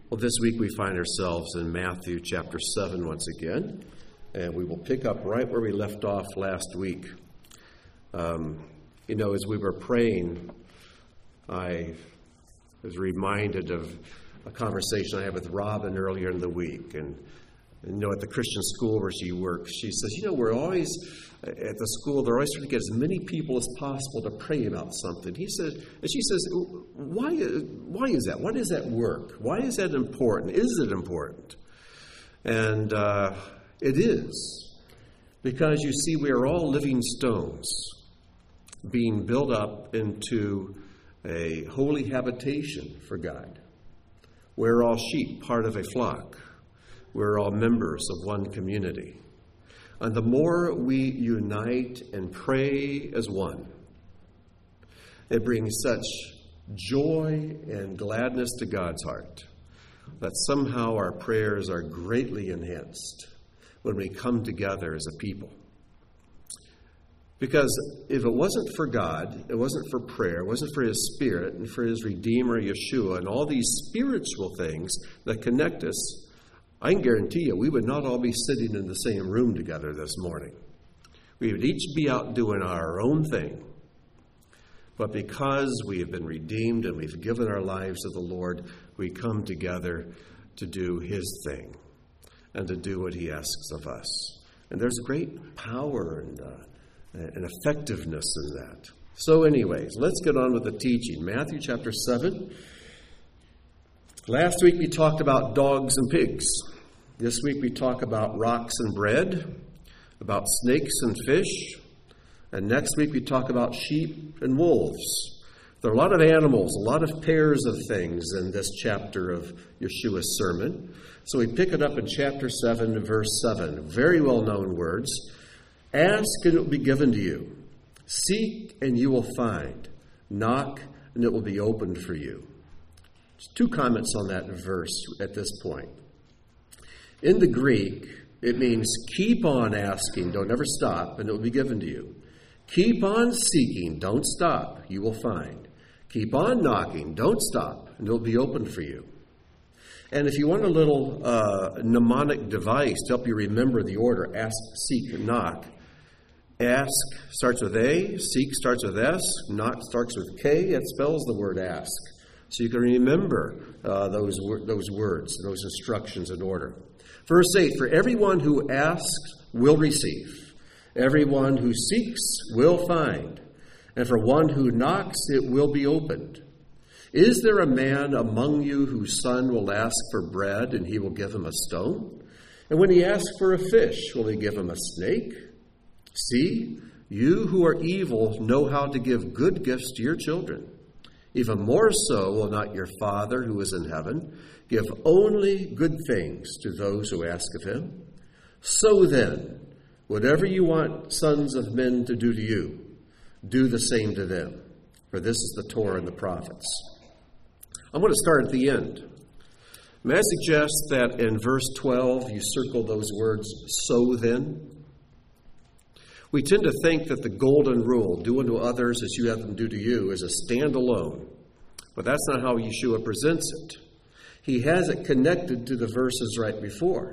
Well, this week we find ourselves in Matthew chapter 7 once again, and we will pick up right where we left off last week. As we were praying, I was reminded of a conversation I had with Robin earlier in the week, and at the Christian school where she works, she says, we're always, at the school, they're always trying to get as many people as possible to pray about something. She says, why is that? Why does that work? Why is that important? Is it important? And it is. Because you see, we are all living stones being built up into a holy habitation for God. We're all sheep, part of a flock. We're all members of one community. And the more we unite and pray as one, it brings such joy and gladness to God's heart that somehow our prayers are greatly enhanced when we come together as a people. Because if it wasn't for God, it wasn't for prayer, it wasn't for His Spirit and for His Redeemer, Yeshua, and all these spiritual things that connect us, I can guarantee you, we would not all be sitting in the same room together this morning. We would each be out doing our own thing. But because we have been redeemed and we've given our lives to the Lord, we come together to do His thing and to do what He asks of us. And there's great power and effectiveness in that. So anyways, let's get on with the teaching. Matthew chapter 7. Last week we talked about dogs and pigs. This week we talk about rocks and bread, about snakes and fish. And next week we talk about sheep and wolves. There are a lot of animals, a lot of pairs of things in this chapter of Yeshua's sermon. So we pick it up in chapter 7, verse 7. Very well-known words. Ask and it will be given to you. Seek and you will find. Knock and it will be opened for you. Two comments on that verse at this point. In the Greek, it means keep on asking, don't ever stop, and it will be given to you. Keep on seeking, don't stop, you will find. Keep on knocking, don't stop, and it will be opened for you. And if you want a little mnemonic device to help you remember the order, ask, seek, knock. Ask starts with A, seek starts with S, knock starts with K, it spells the word ask. So you can remember those words, those instructions in order. Verse 8, for everyone who asks will receive. Everyone who seeks will find. And for one who knocks, it will be opened. Is there a man among you whose son will ask for bread and he will give him a stone? And when he asks for a fish, will he give him a snake? See, you who are evil know how to give good gifts to your children. Even more so will not your Father who is in heaven give only good things to those who ask of Him? So then, whatever you want sons of men to do to you, do the same to them. For this is the Torah and the prophets. I'm going to start at the end. May I suggest that in verse 12 you circle those words, so then? We tend to think that the golden rule, do unto others as you have them do to you, is a standalone. But that's not how Yeshua presents it. He has it connected to the verses right before.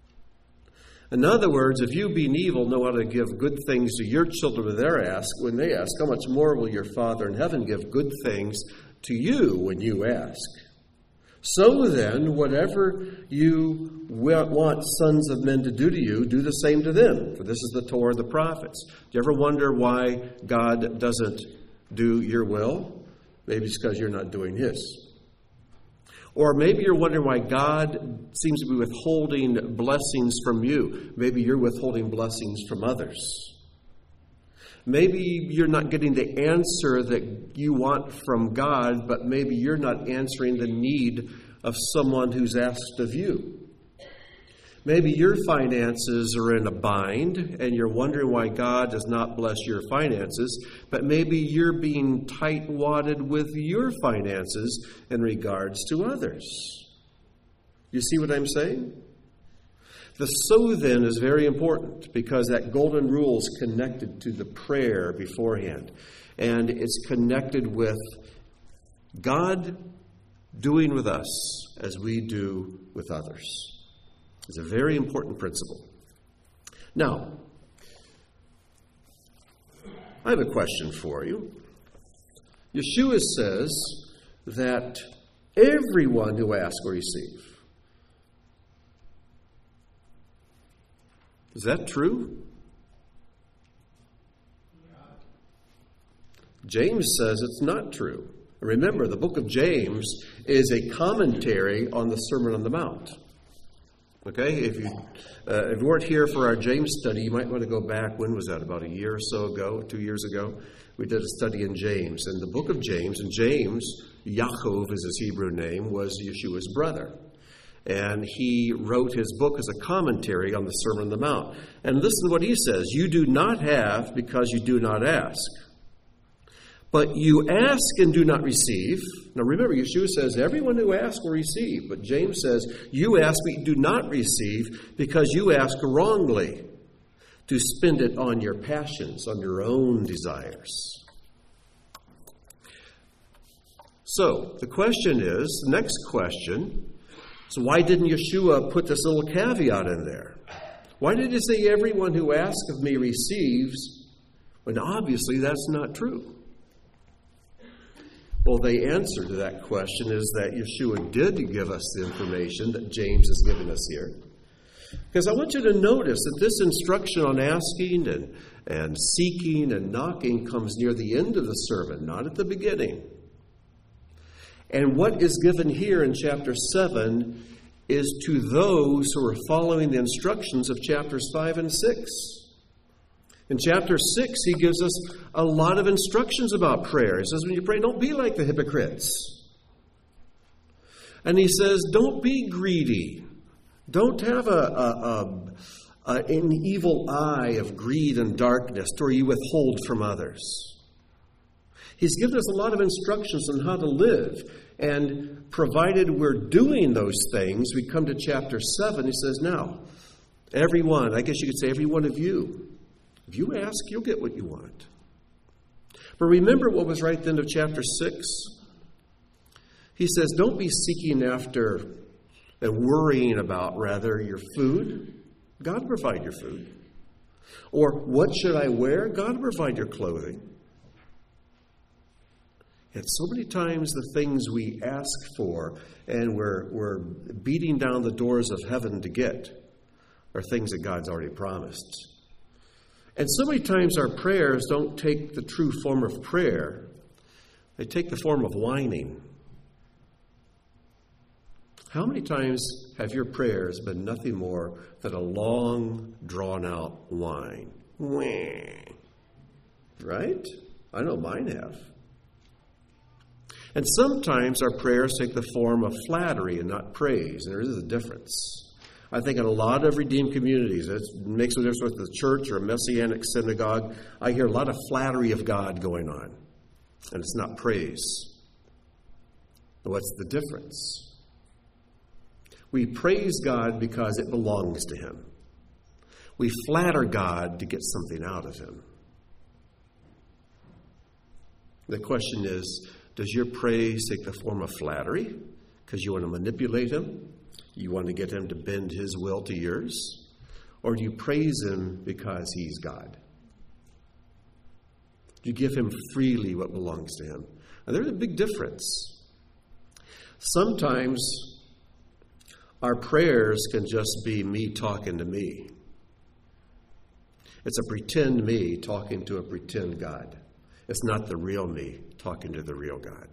In other words, if you being evil know how to give good things to your children when they ask, how much more will your Father in heaven give good things to you when you ask? So then, whatever you want sons of men to do to you, do the same to them. For this is the Torah of the prophets. Do you ever wonder why God doesn't do your will? Maybe it's because you're not doing His. Or maybe you're wondering why God seems to be withholding blessings from you. Maybe you're withholding blessings from others. Maybe you're not getting the answer that you want from God, but maybe you're not answering the need of someone who's asked of you. Maybe your finances are in a bind and you're wondering why God does not bless your finances, but maybe you're being tight-wadded with your finances in regards to others. You see what I'm saying? The so then is very important because that golden rule is connected to the prayer beforehand. And it's connected with God doing with us as we do with others. It's a very important principle. Now, I have a question for you. Yeshua says that everyone who asks will receive. Is that true? James says it's not true. Remember, the book of James is a commentary on the Sermon on the Mount. Okay, if you weren't here for our James study, you might want to go back. When was that? About a year or so ago, 2 years ago? We did a study in James. And the book of James, and James, Yaakov is his Hebrew name, was Yeshua's brother. And he wrote his book as a commentary on the Sermon on the Mount. And listen to what he says. You do not have because you do not ask. But you ask and do not receive. Now remember, Yeshua says, everyone who asks will receive. But James says, you ask but you do not receive because you ask wrongly to spend it on your passions, on your own desires. So the question is, the next question, so why didn't Yeshua put this little caveat in there? Why did he say everyone who asks of me receives, when obviously that's not true? Well, the answer to that question is that Yeshua did give us the information that James is giving us here. Because I want you to notice that this instruction on asking and seeking and knocking comes near the end of the sermon, not at the beginning. And what is given here in chapter 7 is to those who are following the instructions of chapters 5 and 6. In chapter 6, he gives us a lot of instructions about prayer. He says, when you pray, don't be like the hypocrites. And he says, don't be greedy. Don't have an evil eye of greed and darkness where you withhold from others. He's given us a lot of instructions on how to live. And provided we're doing those things, we come to chapter 7. He says, now, everyone, I guess you could say every one of you, if you ask, you'll get what you want. But remember what was right at the end of chapter 6? He says, don't be seeking after and worrying about, rather, your food. God will provide your food. Or what should I wear? God will provide your clothing. And so many times the things we ask for and we're beating down the doors of heaven to get are things that God's already promised. And so many times our prayers don't take the true form of prayer. They take the form of whining. How many times have your prayers been nothing more than a long, drawn-out whine? Right? I know mine have. And sometimes our prayers take the form of flattery and not praise, and there is a difference. I think in a lot of Redeemed communities, it makes no difference with the church or a Messianic synagogue, I hear a lot of flattery of God going on, and it's not praise. What's the difference? We praise God because it belongs to Him. We flatter God to get something out of Him. The question is, does your praise take the form of flattery because you want to manipulate Him? You want to get Him to bend His will to yours? Or do you praise Him because He's God? Do you give Him freely what belongs to Him? And there's a big difference. Sometimes our prayers can just be me talking to me. It's a pretend me talking to a pretend God. It's not the real me talking to the real God.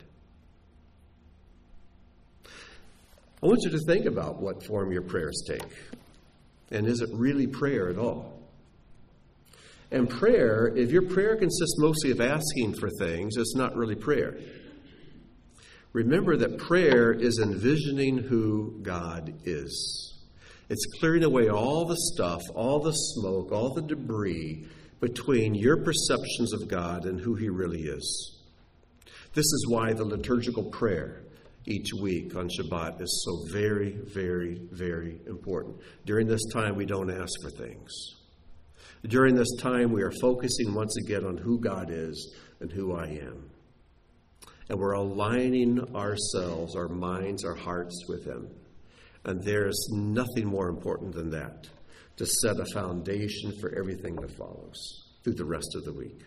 I want you to think about what form your prayers take. And is it really prayer at all? And prayer, if your prayer consists mostly of asking for things, it's not really prayer. Remember that prayer is envisioning who God is. It's clearing away all the stuff, all the smoke, all the debris between your perceptions of God and who He really is. This is why the liturgical prayer each week on Shabbat is so very, very, very important. During this time, we don't ask for things. During this time, we are focusing once again on who God is and who I am. And we're aligning ourselves, our minds, our hearts with Him. And there's nothing more important than that, to set a foundation for everything that follows through the rest of the week.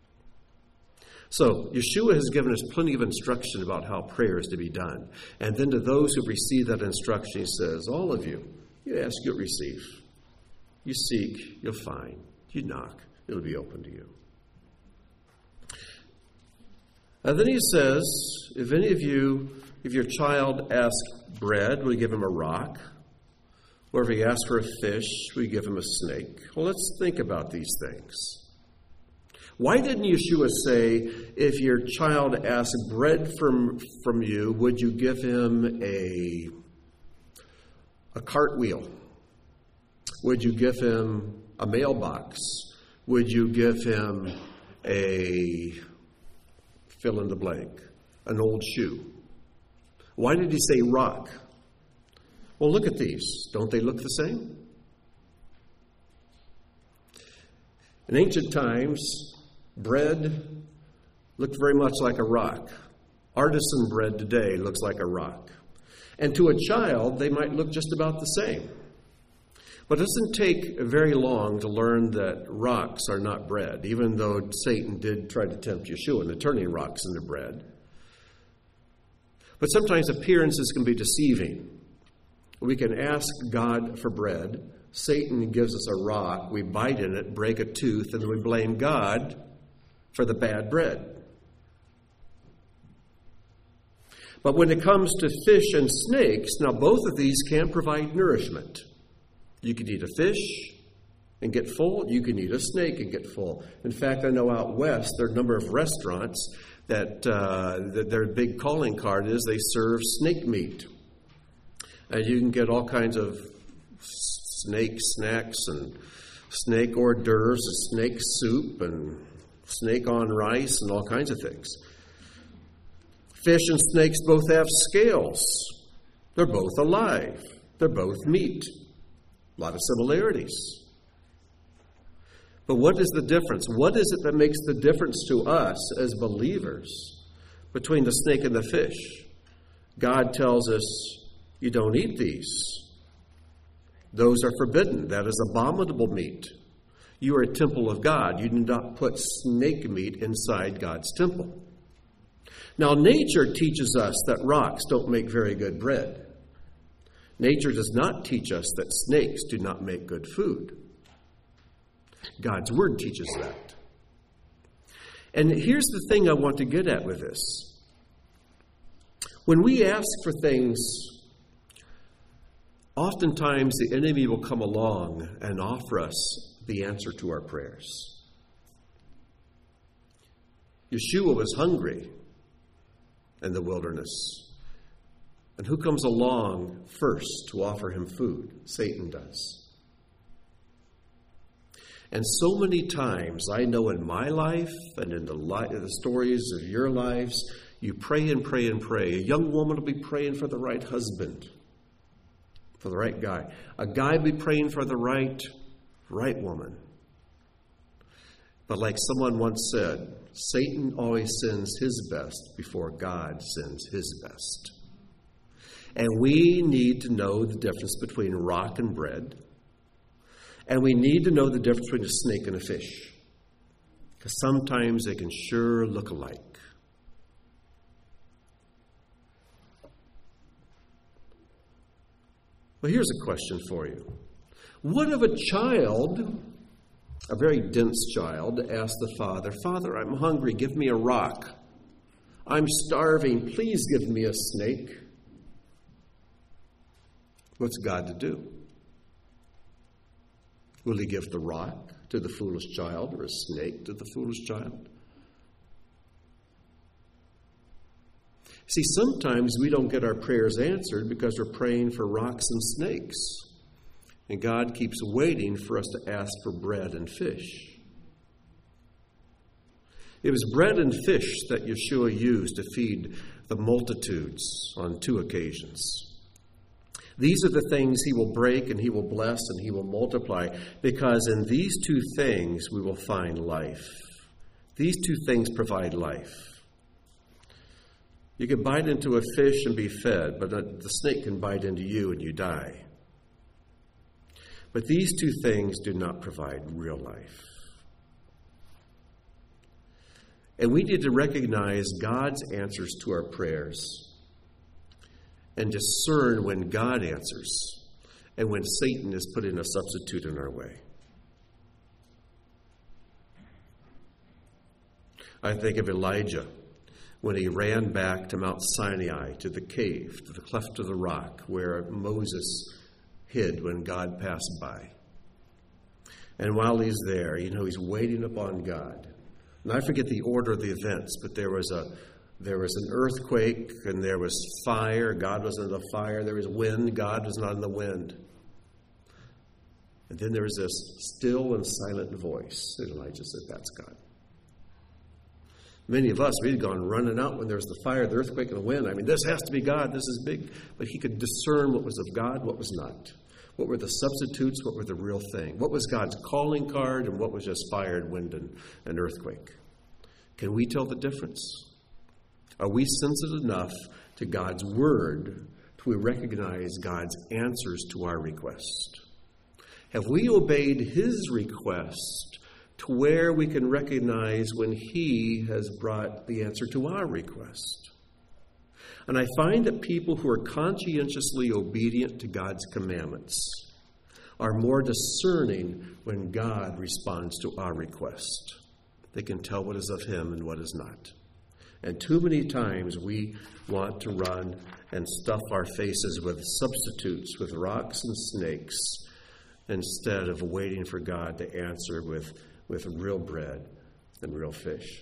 So, Yeshua has given us plenty of instruction about how prayer is to be done. And then to those who receive that instruction, He says, all of you, you ask, you'll receive. You seek, you'll find. You knock, it'll be open to you. And then He says, if any of you, if your child asks bread, will you give him a rock? Or if he asks for a fish, will you give him a snake? Well, let's think about these things. Why didn't Yeshua say, if your child asks bread from you, would you give him a cartwheel? Would you give him a mailbox? Would you give him a fill in the blank, an old shoe? Why did He say rock? Well, look at these. Don't they look the same? In ancient times, bread looked very much like a rock. Artisan bread today looks like a rock. And to a child, they might look just about the same. But it doesn't take very long to learn that rocks are not bread, even though Satan did try to tempt Yeshua into turning rocks into bread. But sometimes appearances can be deceiving. We can ask God for bread. Satan gives us a rock. We bite in it, break a tooth, and then we blame God for the bad bread. But when it comes to fish and snakes, now both of these can provide nourishment. You can eat a fish and get full. You can eat a snake and get full. In fact, I know out west there are a number of restaurants that their big calling card is they serve snake meat. And you can get all kinds of snake snacks and snake hors d'oeuvres and snake soup and snake on rice and all kinds of things. Fish and snakes both have scales. They're both alive. They're both meat. A lot of similarities. But what is the difference? What is it that makes the difference to us as believers between the snake and the fish? God tells us, you don't eat these. Those are forbidden. That is abominable meat. You are a temple of God. You do not put snake meat inside God's temple. Now, nature teaches us that rocks don't make very good bread. Nature does not teach us that snakes do not make good food. God's Word teaches that. And here's the thing I want to get at with this. When we ask for things, oftentimes the enemy will come along and offer us the answer to our prayers. Yeshua was hungry in the wilderness. And who comes along first to offer him food? Satan does. And so many times, I know in my life and in the stories of your lives, you pray and pray and pray. A young woman will be praying for the right husband, for the right guy. A guy will be praying for the right woman. But like someone once said, Satan always sends his best before God sends his best. And we need to know the difference between rock and bread. And we need to know the difference between a snake and a fish. Because sometimes they can sure look alike. Well, here's a question for you. What if a child, a very dense child, asked the father, Father, I'm hungry, give me a rock. I'm starving, please give me a snake. What's God to do? Will he give the rock to the foolish child or a snake to the foolish child? See, sometimes we don't get our prayers answered because we're praying for rocks and snakes. And God keeps waiting for us to ask for bread and fish. It was bread and fish that Yeshua used to feed the multitudes on 2 occasions. These are the things he will break and he will bless and he will multiply, because in these 2 things we will find life. These 2 things provide life. You can bite into a fish and be fed, but the snake can bite into you and you die. But these two things do not provide real life. And we need to recognize God's answers to our prayers and discern when God answers and when Satan is putting a substitute in our way. I think of Elijah when he ran back to Mount Sinai, to the cave, to the cleft of the rock where Moses hid when God passed by. And while he's there, he's waiting upon God. And I forget the order of the events, but there was an earthquake and there was fire. God was in the fire. There was wind. God was not in the wind. And then there was this still and silent voice. And Elijah said, "That's God." Many of us, we'd gone running out when there was the fire, the earthquake, and the wind. This has to be God. This is big. But he could discern what was of God, what was not. What were the substitutes? What were the real thing? What was God's calling card and what was just fire and wind and earthquake? Can we tell the difference? Are we sensitive enough to God's word to recognize God's answers to our request? Have we obeyed his request to where we can recognize when he has brought the answer to our request? And I find that people who are conscientiously obedient to God's commandments are more discerning when God responds to our request. They can tell what is of him and what is not. And too many times we want to run and stuff our faces with substitutes, with rocks and snakes, instead of waiting for God to answer with real bread and real fish.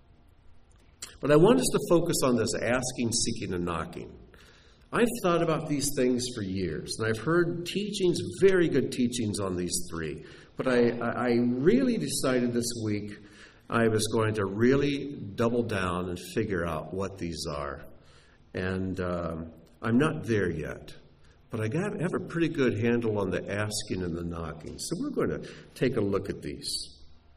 But I want us to focus on this asking, seeking, and knocking. I've thought about these things for years, and I've heard teachings, very good teachings on these three. But I really decided this week I was going to really double down and figure out what these are. And I'm not there yet. But I have a pretty good handle on the asking and the knocking. So we're going to take a look at these.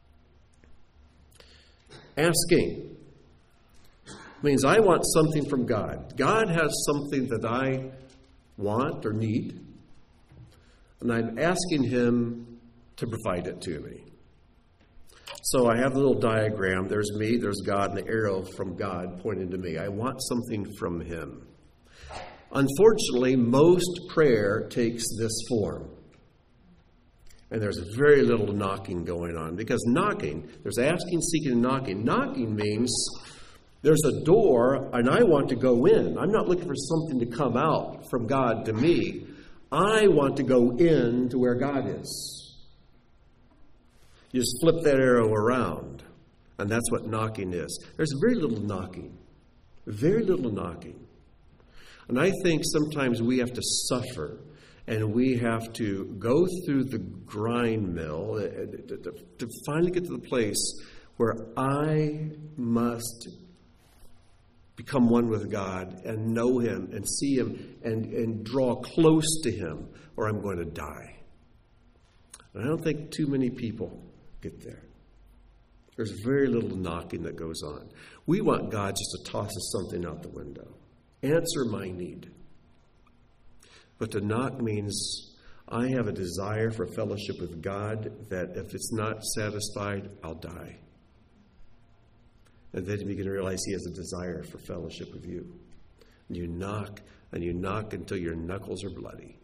Asking means I want something from God. God has something that I want or need, and I'm asking him to provide it to me. So I have a little diagram. There's me, there's God, and the arrow from God pointing to me. I want something from him. Unfortunately, most prayer takes this form. And there's very little knocking going on. Because knocking, there's asking, seeking, and knocking. Knocking means there's a door and I want to go in. I'm not looking for something to come out from God to me. I want to go in to where God is. You just flip that arrow around. And that's what knocking is. There's very little knocking. Very little knocking. And I think sometimes we have to suffer and we have to go through the grind mill to finally get to the place where I must become one with God and know him and see him and draw close to him, or I'm going to die. And I don't think too many people get there. There's very little knocking that goes on. We want God just to toss us something out the window. Answer my need. But to knock means I have a desire for fellowship with God that if it's not satisfied, I'll die. And then you begin to realize he has a desire for fellowship with you. And you knock until your knuckles are bloody.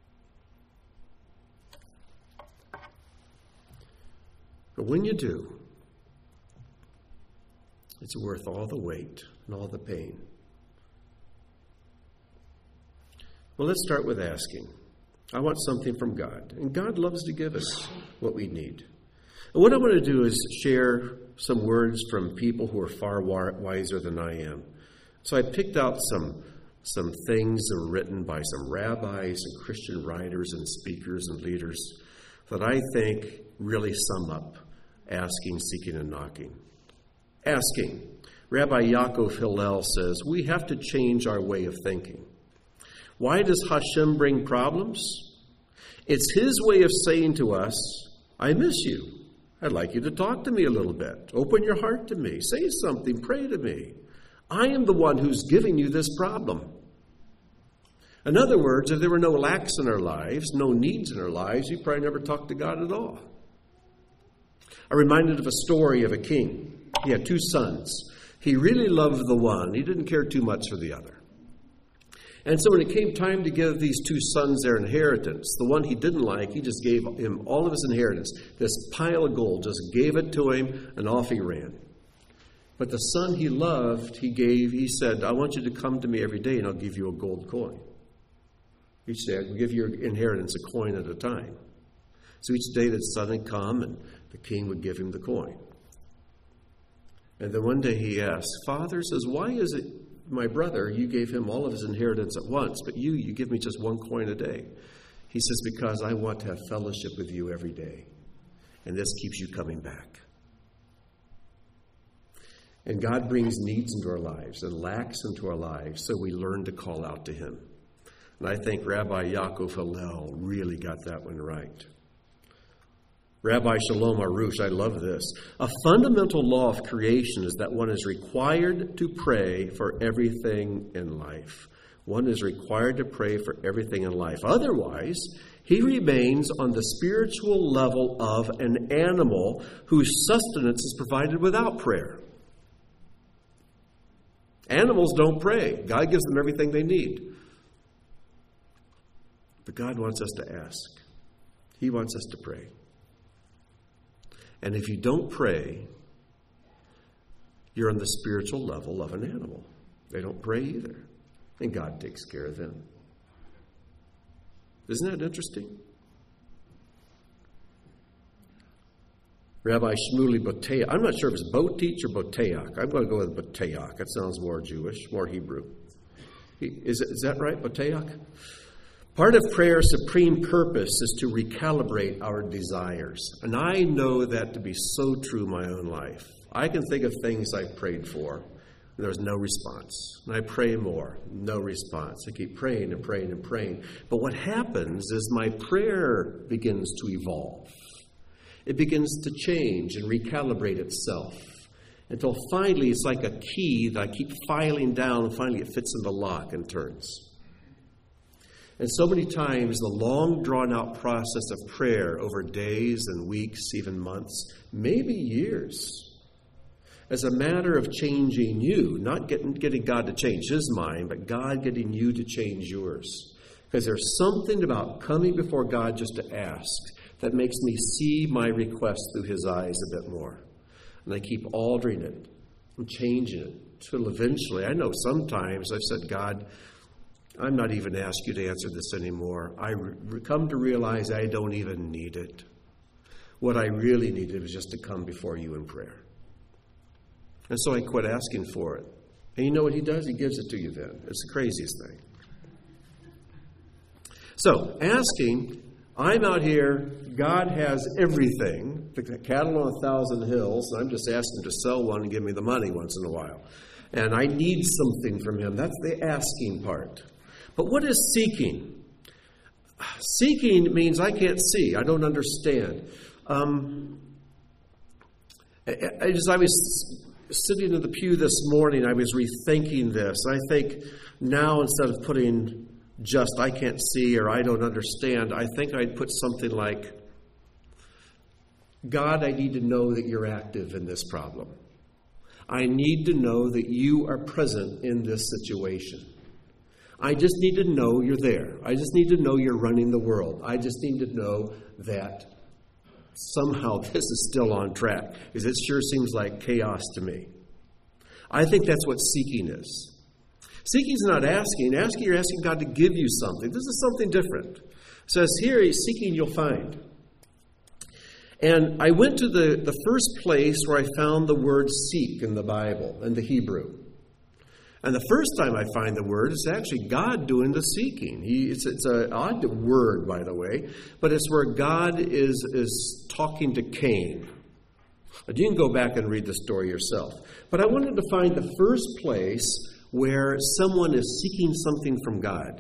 But when you do, it's worth all the wait and all the pain. Well, let's start with asking. I want something from God. And God loves to give us what we need. And what I want to do is share some words from people who are far wiser than I am. So I picked out some things that were written by some rabbis and Christian writers and speakers and leaders that I think really sum up asking, seeking, and knocking. Asking. Rabbi Yaakov Hillel says, we have to change our way of thinking. Why does Hashem bring problems? It's his way of saying to us, I miss you. I'd like you to talk to me a little bit. Open your heart to me. Say something. Pray to me. I am the one who's giving you this problem. In other words, if there were no lacks in our lives, no needs in our lives, we probably never talked to God at all. I'm reminded of a story of a king. He had 2 sons. He really loved the one. He didn't care too much for the other. And so when it came time to give these 2 sons their inheritance, the one he didn't like, he just gave him all of his inheritance. This pile of gold, just gave it to him, and off he ran. But the son he loved, he said, I want you to come to me every day and I'll give you a gold coin. Each day I'll give your inheritance a coin at a time. So each day the son would come and the king would give him the coin. And then one day he asked, Father, says, why is it my brother, you gave him all of his inheritance at once, but you give me just 1 coin a day? He says, because I want to have fellowship with you every day. And this keeps you coming back. And God brings needs into our lives and lacks into our lives, so we learn to call out to him. And I think Rabbi Yaakov Hillel really got that one right. Rabbi Shalom Arush, I love this. A fundamental law of creation is that one is required to pray for everything in life. One is required to pray for everything in life. Otherwise, he remains on the spiritual level of an animal whose sustenance is provided without prayer. Animals don't pray. God gives them everything they need. But God wants us to ask. He wants us to pray. And if you don't pray, you're on the spiritual level of an animal. They don't pray either. And God takes care of them. Isn't that interesting? Rabbi Shmuley Boteach. I'm not sure if it's Boteach or Boteach. I'm going to go with Boteach. That sounds more Jewish, more Hebrew. Is that right, Boteach? Part of prayer's supreme purpose is to recalibrate our desires. And I know that to be so true in my own life. I can think of things I've prayed for, and there's no response. And I pray more, no response. I keep praying and praying and praying. But what happens is my prayer begins to evolve. It begins to change and recalibrate itself until finally it's like a key that I keep filing down, and finally it fits in the lock and turns. And so many times, the long, drawn-out process of prayer over days and weeks, even months, maybe years, as a matter of changing you, not getting God to change his mind, but God getting you to change yours. Because there's something about coming before God just to ask that makes me see my request through his eyes a bit more. And I keep altering it and changing it till eventually, I know sometimes I've said, God, I'm not even asking you to answer this anymore. I come to realize I don't even need it. What I really needed was just to come before you in prayer. And so I quit asking for it. And you know what he does? He gives it to you then. It's the craziest thing. So, asking, I'm out here, God has everything, the cattle on 1,000 hills, and I'm just asking him to sell one and give me the money once in a while. And I need something from him. That's the asking part. But what is seeking? Seeking means I can't see. I don't understand. I was sitting in the pew this morning. I was rethinking this. I think now instead of putting just I can't see or I don't understand, I think I'd put something like, God, I need to know that you're active in this problem. I need to know that you are present in this situation. I just need to know you're there. I just need to know you're running the world. I just need to know that somehow this is still on track, because it sure seems like chaos to me. I think that's what seeking is. Seeking is not asking. Asking, you're asking God to give you something. This is something different. It says here, seeking you'll find. And I went to the first place where I found the word seek in the Bible, in the Hebrew. And the first time I find the word, it's actually God doing the seeking. It's an odd word, by the way, but it's where God is talking to Cain. But you can go back and read the story yourself. But I wanted to find the first place where someone is seeking something from God.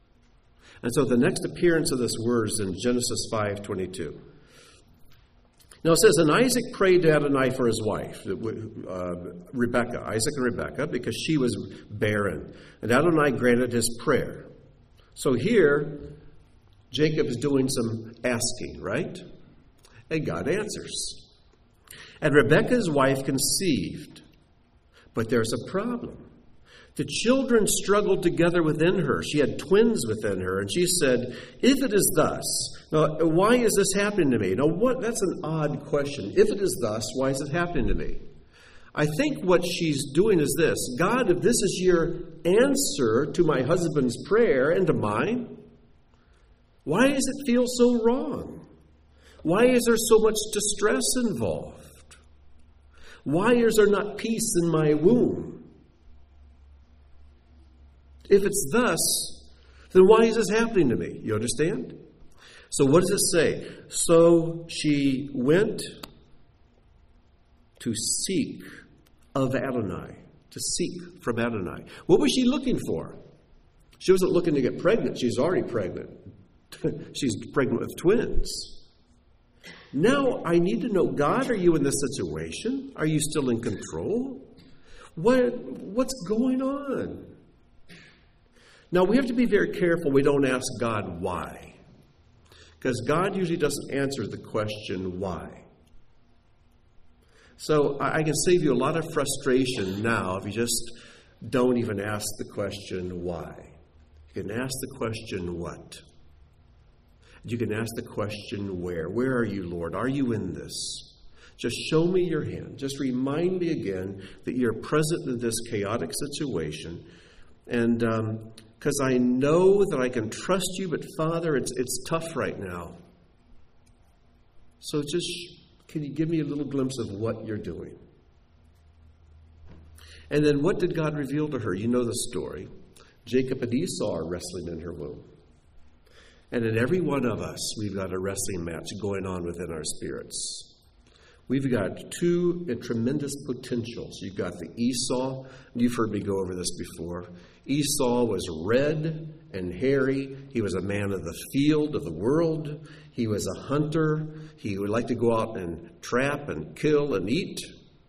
And so the next appearance of this word is in Genesis 5:22. Now it says, and Isaac prayed to Adonai for his wife, Rebekah, Isaac and Rebekah, because she was barren. And Adonai granted his prayer. So here, Jacob is doing some asking, right? And God answers. And Rebekah's wife conceived. But there's a problem. The children struggled together within her. She had twins within her. And she said, if it is thus. Now, why is this happening to me? Now, that's an odd question. If it is thus, why is it happening to me? I think what she's doing is this. God, if this is your answer to my husband's prayer and to mine, why does it feel so wrong? Why is there so much distress involved? Why is there not peace in my womb? If it's thus, then why is this happening to me? You understand? So what does it say? So she went to seek of Adonai, to seek from Adonai. What was she looking for? She wasn't looking to get pregnant. She's already pregnant. She's pregnant with twins. Now I need to know, God, are you in this situation? Are you still in control? What's going on? Now, we have to be very careful we don't ask God why. Because God usually doesn't answer the question why. So I can save you a lot of frustration now if you just don't even ask the question why. You can ask the question what. You can ask the question where. Where are you, Lord? Are you in this? Just show me your hand. Just remind me again that you're present in this chaotic situation. And because I know that I can trust you, but Father, it's tough right now. So just, can you give me a little glimpse of what you're doing? And then what did God reveal to her? You know the story. Jacob and Esau are wrestling in her womb. And in every one of us, we've got a wrestling match going on within our spirits. We've got two tremendous potentials. You've got the Esau. You've heard me go over this before. Esau was red and hairy. He was a man of the field, of the world. He was a hunter. He would like to go out and trap and kill and eat.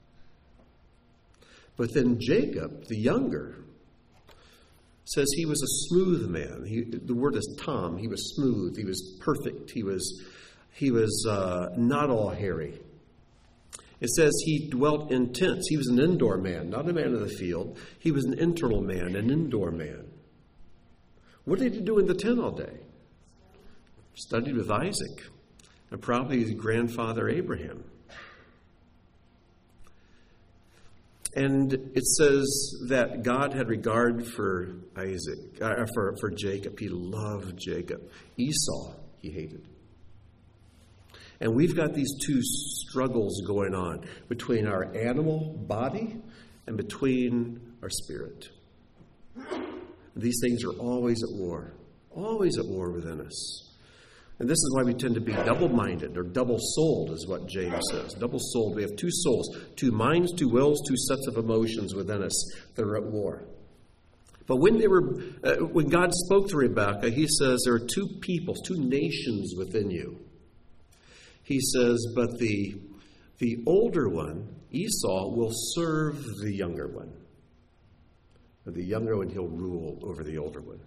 But then Jacob, the younger, says he was a smooth man. The word is tam. He was smooth. He was perfect. He was not all hairy. It says he dwelt in tents. He was an indoor man, not a man of the field. He was an internal man, an indoor man. What did he do in the tent all day? Studied with Isaac and probably his grandfather Abraham. And it says that God had regard for for Jacob. He loved Jacob. Esau, he hated. And we've got these two struggles going on between our animal body and between our spirit. These things are always at war within us. And this is why we tend to be double-minded or double-souled is what James says. Double-souled. We have two souls, two minds, two wills, two sets of emotions within us that are at war. But when God spoke to Rebekah, he says there are two peoples, two nations within you. He says, but the older one, Esau, will serve the younger one. And the younger one, he'll rule over the older one.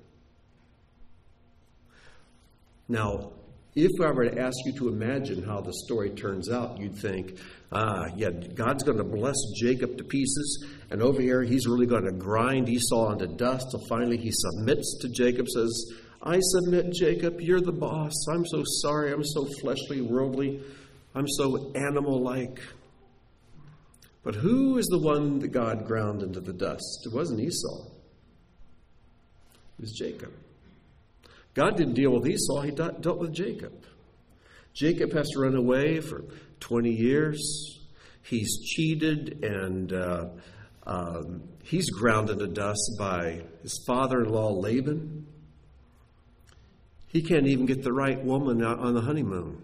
Now, if I were to ask you to imagine how the story turns out, you'd think, God's going to bless Jacob to pieces, and over here he's really going to grind Esau into dust till finally he submits to Jacob, says, I submit, Jacob, you're the boss. I'm so sorry. I'm so fleshly, worldly. I'm so animal-like. But who is the one that God ground into the dust? It wasn't Esau. It was Jacob. God didn't deal with Esau. He dealt with Jacob. Jacob has to run away for 20 years. He's cheated and he's ground into dust by his father-in-law, Laban. He can't even get the right woman out on the honeymoon.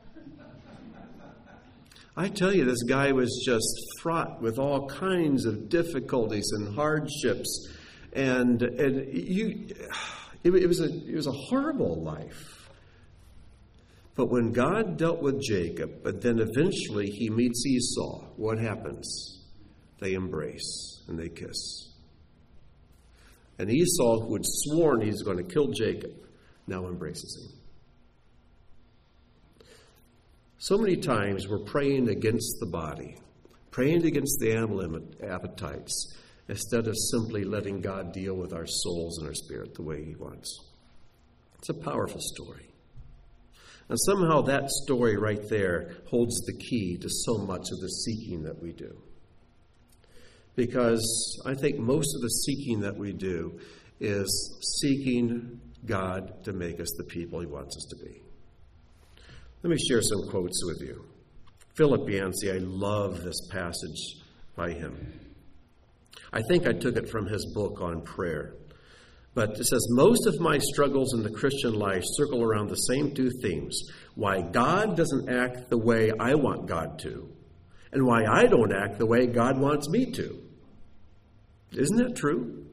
I tell you, this guy was just fraught with all kinds of difficulties and hardships, and it was a horrible life. But when God dealt with Jacob, but then eventually he meets Esau, what happens? They embrace and they kiss. And Esau, who had sworn he's going to kill Jacob, now embraces him. So many times we're praying against the body, praying against the animal appetites, instead of simply letting God deal with our souls and our spirit the way he wants. It's a powerful story. And somehow that story right there holds the key to so much of the seeking that we do. Because I think most of the seeking that we do is seeking God to make us the people he wants us to be. Let me share some quotes with you. Philip Yancey, I love this passage by him. I think I took it from his book on prayer. But it says, most of my struggles in the Christian life circle around the same two themes. Why God doesn't act the way I want God to, and why I don't act the way God wants me to. Isn't that true?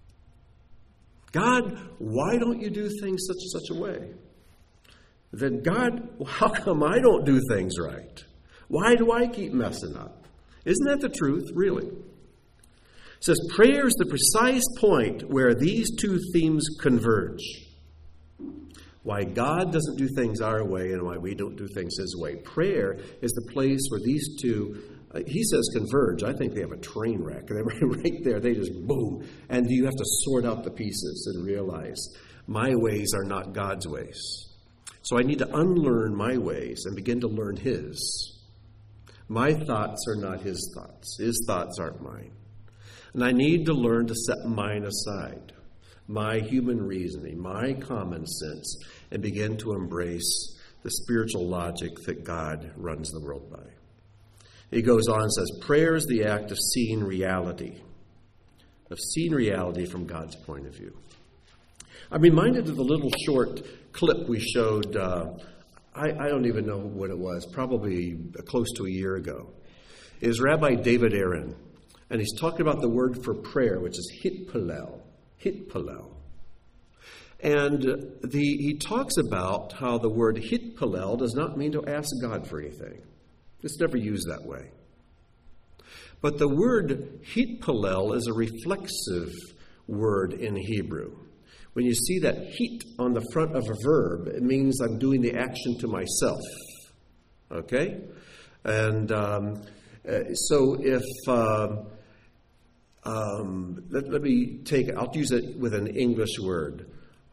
God, why don't you do things such a way? Then God, how come I don't do things right? Why do I keep messing up? Isn't that the truth, really? It says, prayer is the precise point where these two themes converge. Why God doesn't do things our way and why we don't do things his way. Prayer is the place where these two, he says converge. I think they have a train wreck. They're right there. They just boom. And you have to sort out the pieces and realize my ways are not God's ways. So I need to unlearn my ways and begin to learn his. My thoughts are not his thoughts. His thoughts aren't mine. And I need to learn to set mine aside, my human reasoning, my common sense, and begin to embrace the spiritual logic that God runs the world by. He goes on and says, prayer is the act of seeing reality from God's point of view. I'm reminded of the little short clip we showed, I don't even know what it was, probably close to a year ago. It was Rabbi David Aaron. And he's talking about the word for prayer, which is hitpalel. Hitpalel. And he talks about how the word hitpalel does not mean to ask God for anything. It's never used that way. But the word hitpalel is a reflexive word in Hebrew. When you see that hit on the front of a verb, it means I'm doing the action to myself. Okay? And so if... let me take it. I'll use it with an English word.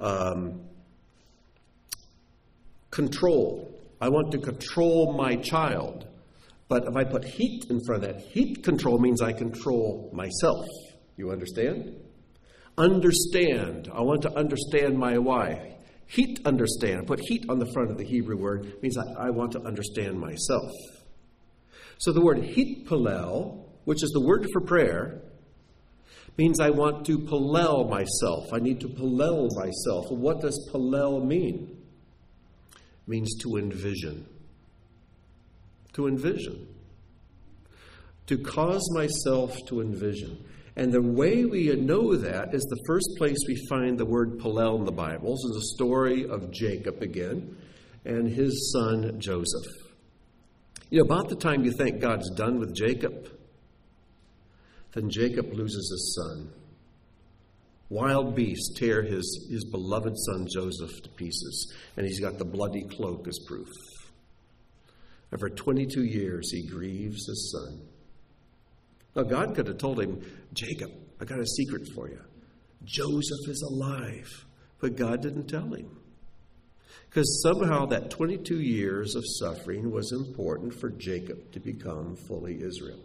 Control. I want to control my child. But if I put heat in front of that, heat control means I control myself. You understand? Understand. I want to understand my wife. Heat, understand. Put heat on the front of the Hebrew word means I want to understand myself. So the word hitpalel, which is the word for prayer, means I want to palel myself. I need to palel myself. What does palel mean? It means to envision. To envision. To cause myself to envision. And the way we know that is the first place we find the word palel in the Bible. This is a story of Jacob again and his son Joseph. You know, about the time you think God's done with Jacob, then Jacob loses his son. Wild beasts tear his beloved son Joseph to pieces, and he's got the bloody cloak as proof. And for 22 years, he grieves his son. Now, God could have told him, Jacob, I got a secret for you. Joseph is alive. But God didn't tell him. Because somehow that 22 years of suffering was important for Jacob to become fully Israel.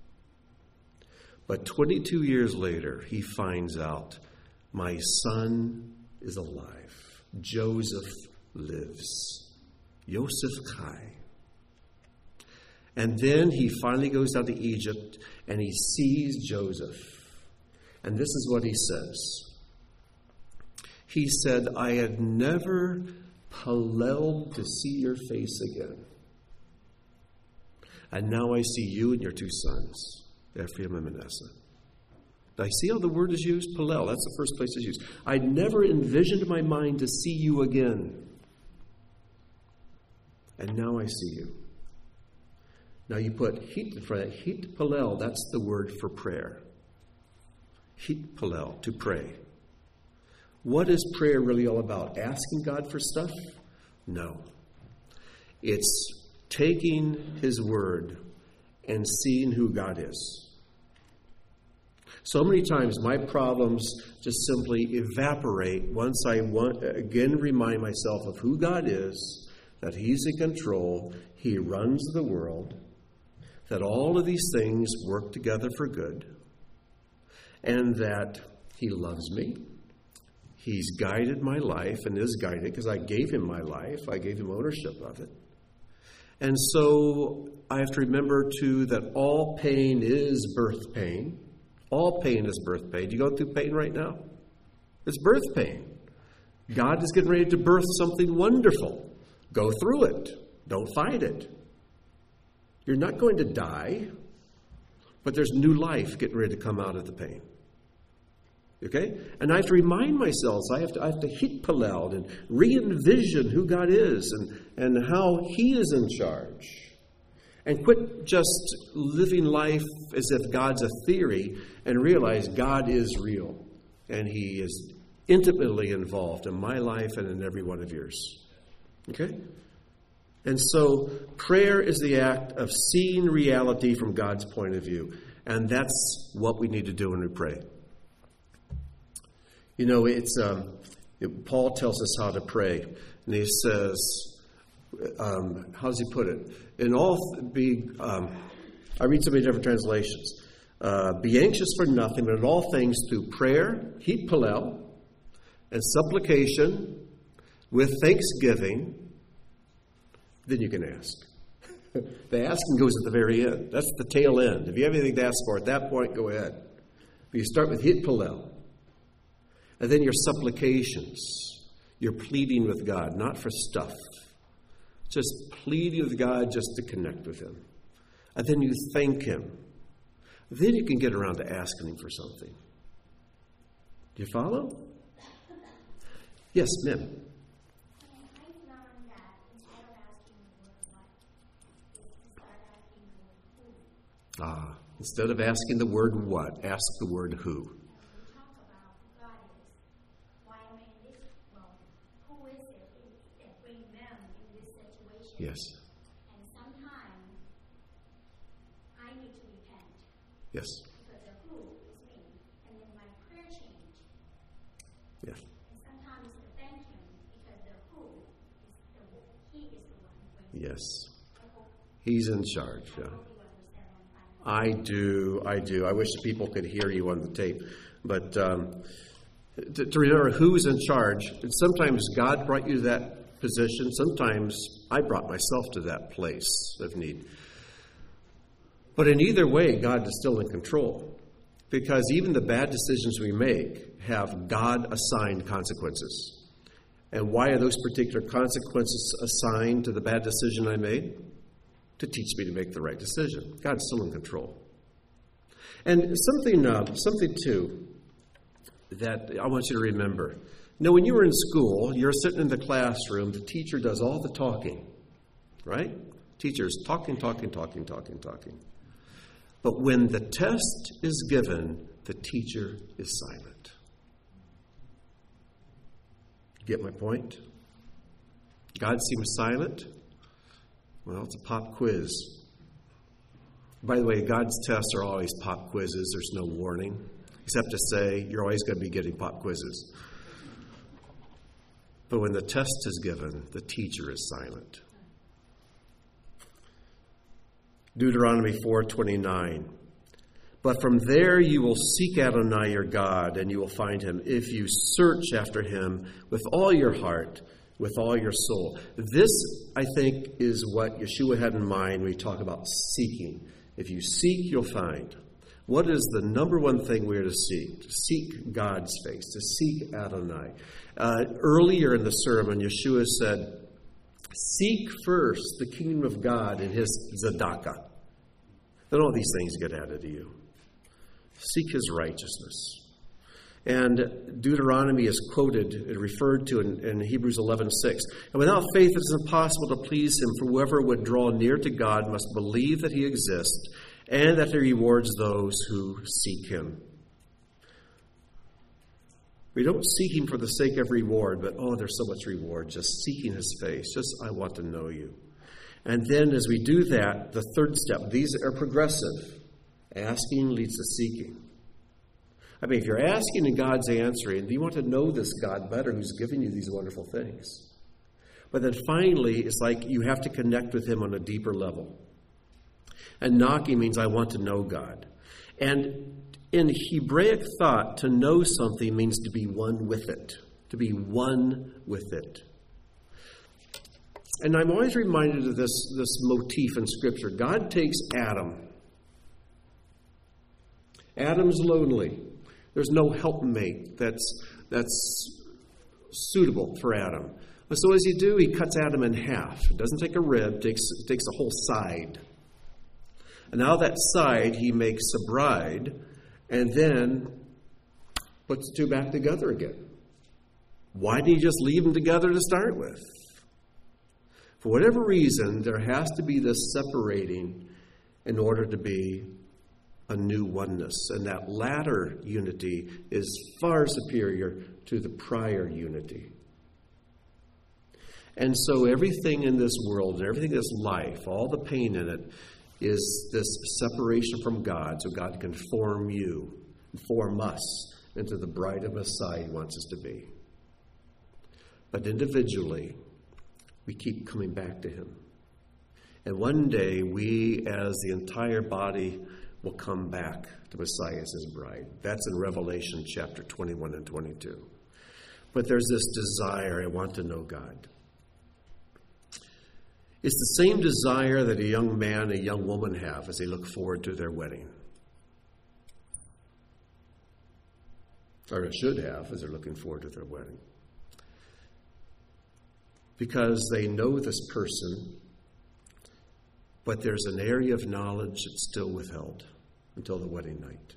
But 22 years later, he finds out, my son is alive. Joseph lives. Yosef Chai. And then he finally goes down to Egypt and he sees Joseph. And this is what he says. He said, I had never palelled to see your face again. And now I see you and your two sons, Ephraim and Manasseh. Now, see how the word is used? Palel, that's the first place it's used. I'd never envisioned in my mind to see you again. and now I see you. Now you put hit in front of that. Hit palel, that's the word for prayer. Hit palel, to pray. What is prayer really all about? Asking God for stuff? No. It's taking His word and seeing who God is. So many times my problems just simply evaporate once I again remind myself of who God is, that He's in control, He runs the world, that all of these things work together for good, and that He loves me. He's guided my life and is guided because I gave Him my life. I gave Him ownership of it. And so I have to remember, too, that all pain is birth pain. All pain is birth pain. Do you go through pain right now? It's birth pain. God is getting ready to birth something wonderful. Go through it. Don't fight it. You're not going to die, but there's new life getting ready to come out of the pain. Okay? And I have to remind myself, I have to hit palel and re-envision who God is and how He is in charge. And quit just living life as if God's a theory and realize God is real. And He is intimately involved in my life and in every one of yours. Okay? And so prayer is the act of seeing reality from God's point of view. And that's what we need to do when we pray. You know, Paul tells us how to pray. And he says, how does he put it? I read so many different translations. Be anxious for nothing, but in all things through prayer, hit palel, and supplication, with thanksgiving, then you can ask. The asking goes at the very end. That's the tail end. If you have anything to ask for at that point, go ahead. But you start with hit palel. And then your supplications. You're pleading with God, not for stuff. Just pleading with God just to connect with Him. And then you thank Him. Then you can get around to asking Him for something. Do you follow? Yes, ma'am. Instead of asking the word what, ask the word who. Yes. And sometimes I need to repent. Yes. Because the who is me. And then my prayer change. Yes. And sometimes to thank Him because the who is He is the one. Yes. He's in charge. Yeah. I do. I wish people could hear you on the tape. But to remember who's in charge, and sometimes God brought you to that position. Sometimes I brought myself to that place of need. But in either way, God is still in control. Because even the bad decisions we make have God-assigned consequences. And why are those particular consequences assigned to the bad decision I made? To teach me to make the right decision. God's still in control. And something too that I want you to remember. Now, when you were in school, you're sitting in the classroom, the teacher does all the talking, right? Teacher's talking. But when the test is given, the teacher is silent. Get my point? God seems silent. Well, it's a pop quiz. By the way, God's tests are always pop quizzes. There's no warning, except to say you're always going to be getting pop quizzes. But when the test is given, the teacher is silent. Deuteronomy 4:29. But from there you will seek Adonai your God, and you will find Him if you search after Him with all your heart, with all your soul. This, I think, is what Yeshua had in mind when we talk about seeking. If you seek, you'll find. What is the number one thing we are to seek? To seek God's face, to seek Adonai. Earlier in the sermon, Yeshua said, seek first the kingdom of God and His tzedakah. Then all these things get added to you. Seek His righteousness. And Deuteronomy is quoted and referred to in Hebrews 11:6. And without faith it is impossible to please him, for whoever would draw near to God must believe that he exists and that he rewards those who seek him. We don't seek him for the sake of reward, but there's so much reward just seeking his face. Just, I want to know you. And then as we do that, the third step, these are progressive. Asking leads to seeking. I mean, if you're asking and God's answering, you want to know this God better who's giving you these wonderful things. But then finally, it's like you have to connect with him on a deeper level. And knocking means I want to know God. And in Hebraic thought, to know something means to be one with it. To be one with it. And I'm always reminded of this motif in Scripture. God takes Adam. Adam's lonely. There's no helpmate that's suitable for Adam. And so as he do, he cuts Adam in half. It doesn't take a rib, takes a whole side. And now that side he makes a bride and then puts the two back together again. Why didn't he just leave them together to start with? For whatever reason, there has to be this separating in order to be a new oneness. And that latter unity is far superior to the prior unity. And so everything in this world, and everything in this life, all the pain in it, is this separation from God so God can form you, form us into the bride of Messiah he wants us to be. But individually, we keep coming back to him. And one day, we as the entire body will come back to Messiah as his bride. That's in Revelation chapter 21 and 22. But there's this desire, I want to know God. It's the same desire that a young man and a young woman have as they look forward to their wedding. Or should have as they're looking forward to their wedding. Because they know this person, but there's an area of knowledge that's still withheld until the wedding night.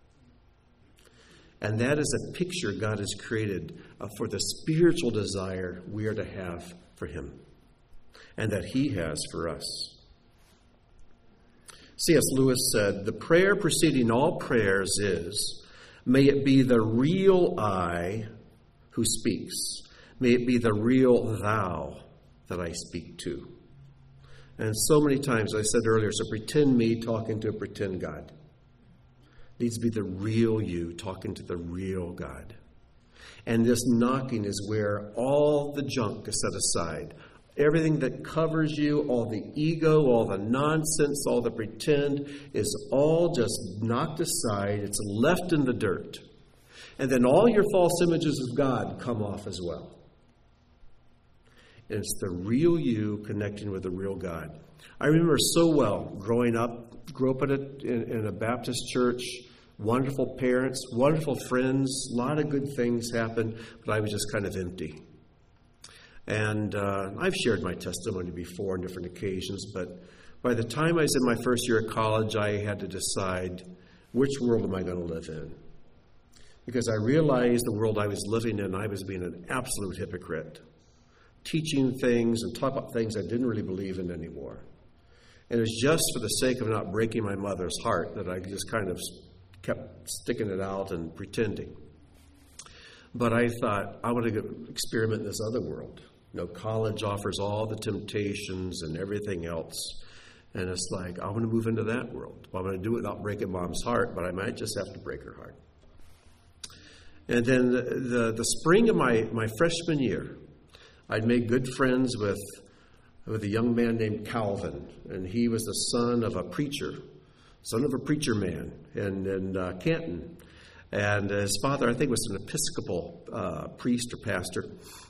And that is a picture God has created for the spiritual desire we are to have for him and that he has for us. C.S. Lewis said, "The prayer preceding all prayers is, may it be the real I who speaks. May it be the real thou that I speak to." And so many times, I said earlier, so pretend me talking to a pretend God. It needs to be the real you talking to the real God. And this knocking is where all the junk is set aside. Everything that covers you, all the ego, all the nonsense, all the pretend is all just knocked aside. It's left in the dirt. And then all your false images of God come off as well. And it's the real you connecting with the real God. I remember so well growing up, grew up in a Baptist church, wonderful parents, wonderful friends, a lot of good things happened, but I was just kind of empty. And I've shared my testimony before on different occasions, but by the time I was in my first year of college, I had to decide which world am I going to live in. Because I realized the world I was living in, I was being an absolute hypocrite. Teaching things and talking about things I didn't really believe in anymore. And it was just for the sake of not breaking my mother's heart that I just kind of kept sticking it out and pretending. But I thought, I want to experiment in this other world. College offers all the temptations and everything else. And it's like, I want to move into that world. Well, I'm going to do it without breaking Mom's heart, but I might just have to break her heart. And then the spring of my freshman year, I'd made good friends with a young man named Calvin, and he was the son of a preacher man in Canton. And his father, I think, was an Episcopal priest or pastor.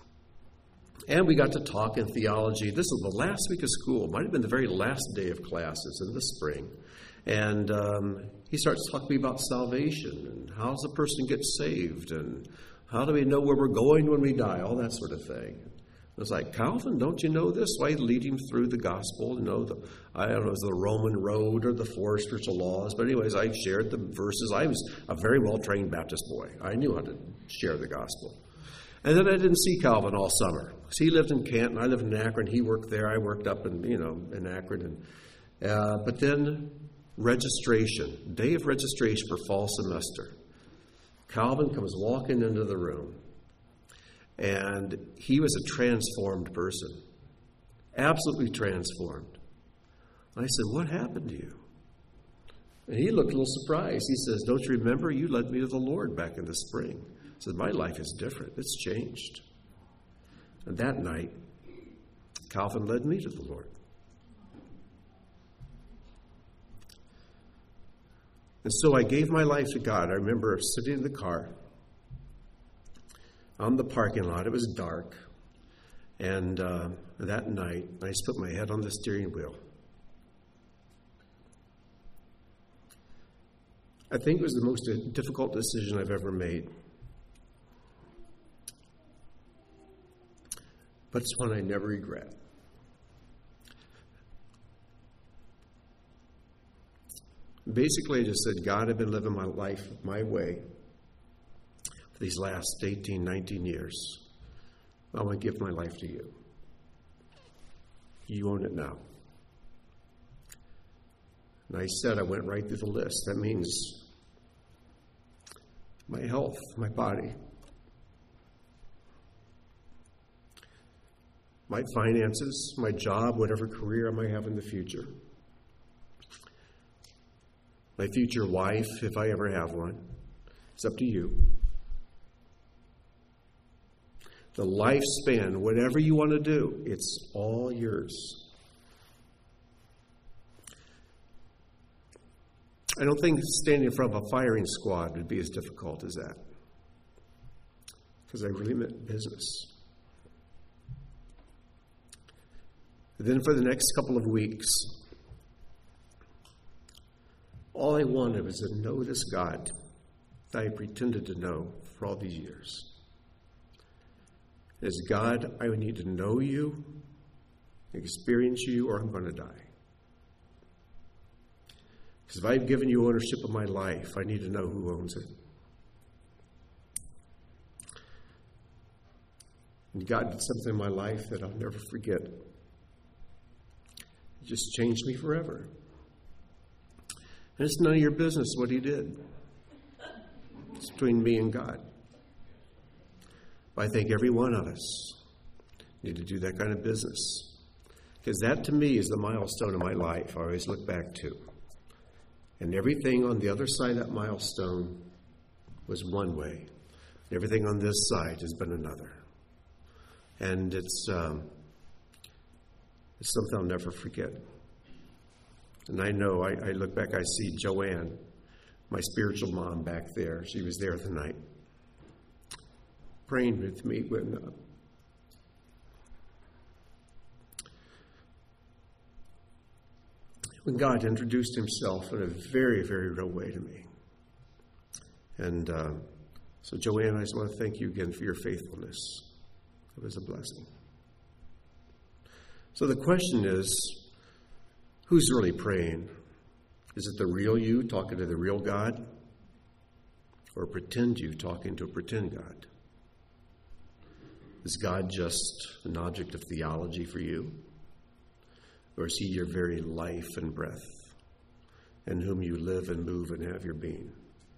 And we got to talk in theology. This was the last week of school. It might have been the very last day of classes in the spring. And he starts talking to me about salvation and how does a person get saved and how do we know where we're going when we die, all that sort of thing. I was like, Calvin, don't you know this? So I lead him through the gospel, I don't know if it was the Roman road or the four spiritual laws. But anyways, I shared the verses. I was a very well-trained Baptist boy. I knew how to share the gospel. And then I didn't see Calvin all summer. Because he lived in Canton. I lived in Akron. He worked there. I worked up in Akron. But then registration, day of registration for fall semester. Calvin comes walking into the room. And he was a transformed person. Absolutely transformed. I said, what happened to you? And he looked a little surprised. He says, don't you remember you led me to the Lord back in the spring? I said, my life is different. It's changed. And that night, Calvin led me to the Lord. And so I gave my life to God. I remember sitting in the car on the parking lot. It was dark. And that night, I just put my head on the steering wheel. I think it was the most difficult decision I've ever made. But it's one I never regret. Basically, I just said, God, I've been living my life my way for these last 18, 19 years. I want to give my life to you. You own it now. And I said, I went right through the list. That means my health, my body, my finances, my job, whatever career I might have in the future, my future wife, if I ever have one. It's up to you. The lifespan, whatever you want to do, it's all yours. I don't think standing in front of a firing squad would be as difficult as that. Because I really meant business. And then for the next couple of weeks, all I wanted was to know this God that I pretended to know for all these years. As God, I would need to know you, experience you, or I'm going to die. Because if I've given you ownership of my life, I need to know who owns it. And God did something in my life that I'll never forget. It just changed me forever. And it's none of your business what he did. It's between me and God. But I think every one of us need to do that kind of business. Because that, to me, is the milestone of my life I always look back to. And everything on the other side of that milestone was one way. Everything on this side has been another. And it's something I'll never forget. And I know, I look back, I see Joanne, my spiritual mom back there. She was there tonight, praying with me when God introduced himself in a very, very real way to me. And so, Joanne, I just want to thank you again for your faithfulness. It was a blessing. So the question is, who's really praying? Is it the real you talking to the real God? Or pretend you talking to a pretend God? Is God just an object of theology for you? Or is he your very life and breath, in whom you live and move and have your being?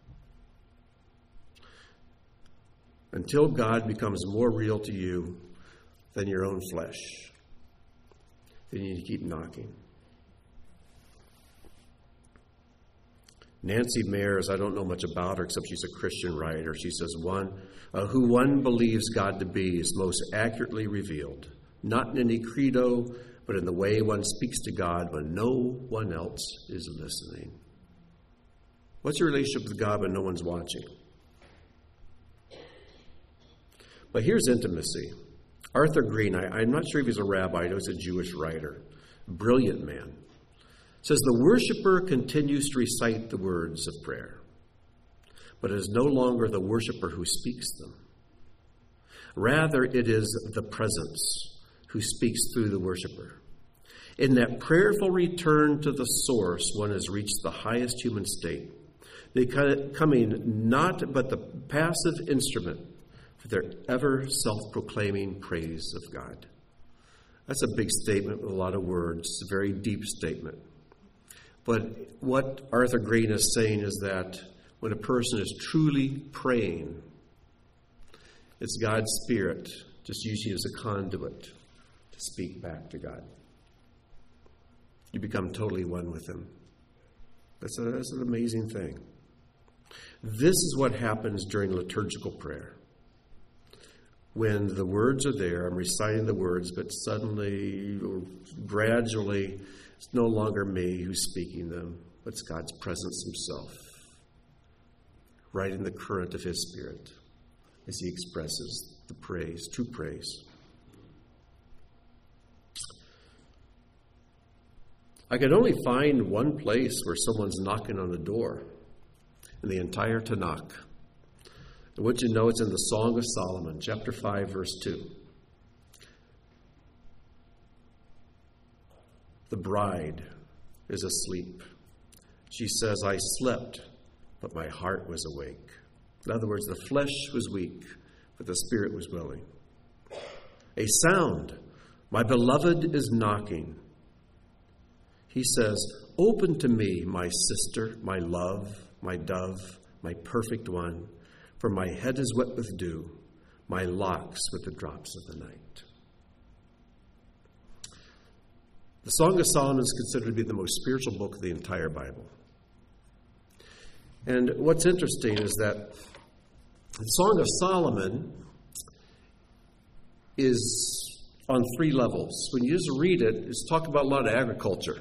Until God becomes more real to you than your own flesh, then you need to keep knocking. Nancy Mears, I don't know much about her except she's a Christian writer. She says, who one believes God to be is most accurately revealed, not in any credo, but in the way one speaks to God when no one else is listening. What's your relationship with God when no one's watching? But here's intimacy. Arthur Green, I'm not sure if he's a rabbi, I know he's a Jewish writer, brilliant man, says the worshiper continues to recite the words of prayer, but it is no longer the worshiper who speaks them. Rather, it is the presence who speaks through the worshiper. In that prayerful return to the source, one has reached the highest human state, becoming not but the passive instrument for their ever self-proclaiming praise of God. That's a big statement with a lot of words. It's a very deep statement. But what Arthur Green is saying is that when a person is truly praying, it's God's Spirit just using as a conduit to speak back to God. You become totally one with Him. That's an amazing thing. This is what happens during liturgical prayer. When the words are there, I'm reciting the words, but suddenly or gradually, it's no longer me who's speaking them, but it's God's presence Himself, right in the current of His Spirit, as He expresses the praise, true praise. I could only find one place where someone's knocking on the door in the entire Tanakh. And what you know, it's in the Song of Solomon, chapter 5, verse 2. The bride is asleep. She says, I slept, but my heart was awake. In other words, the flesh was weak, but the spirit was willing. A sound, my beloved is knocking. He says, open to me, my sister, my love, my dove, my perfect one, for my head is wet with dew, my locks with the drops of the night. The Song of Solomon is considered to be the most spiritual book of the entire Bible. And what's interesting is that the Song of Solomon is on 3 levels. When you just read it, it's talking about a lot of agriculture.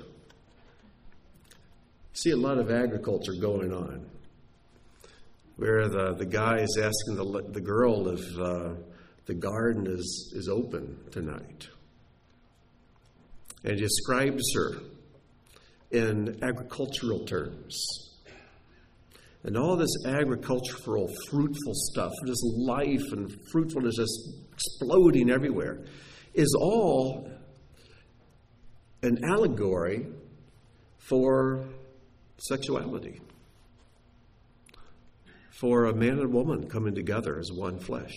You see a lot of agriculture going on, where the guy is asking the girl if the garden is open tonight. And he describes her in agricultural terms. And all this agricultural, fruitful stuff, just life and fruitfulness just exploding everywhere, is all an allegory for sexuality, for a man and woman coming together as one flesh.